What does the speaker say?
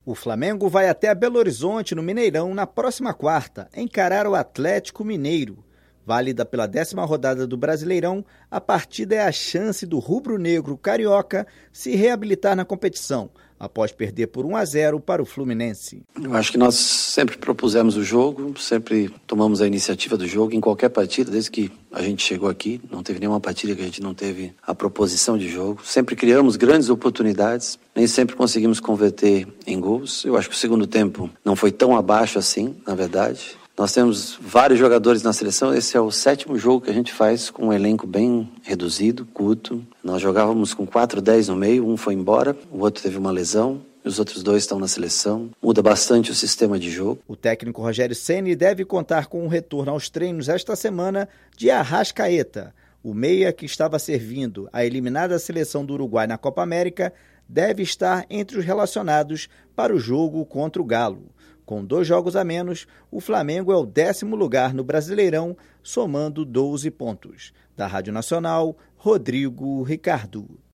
O Flamengo vai até Belo Horizonte, no Mineirão, na próxima quarta, encarar o Atlético Mineiro. Válida pela 10ª rodada do Brasileirão, a partida é a chance do rubro-negro carioca se reabilitar na competição, após perder por 1-0 para o Fluminense. Eu acho que nós sempre propusemos o jogo, sempre tomamos a iniciativa do jogo em qualquer partida, desde que a gente chegou aqui. Não teve nenhuma partida que a gente não teve a proposição de jogo. Sempre criamos grandes oportunidades, nem sempre conseguimos converter em gols. Eu acho que o segundo tempo não foi tão abaixo assim, na verdade. Nós temos vários jogadores na seleção, esse é o 7º jogo que a gente faz com um elenco bem reduzido, curto. Nós jogávamos com 4-10 no meio, um foi embora, o outro teve uma lesão, e os outros 2 estão na seleção. Muda bastante o sistema de jogo. O técnico Rogério Ceni deve contar com um retorno aos treinos esta semana de Arrascaeta. O meia que estava servindo a eliminada seleção do Uruguai na Copa América deve estar entre os relacionados para o jogo contra o Galo. Com 2 jogos a menos, o Flamengo é o 10º lugar no Brasileirão, somando 12 pontos. Da Rádio Nacional, Rodrigo Ricardo.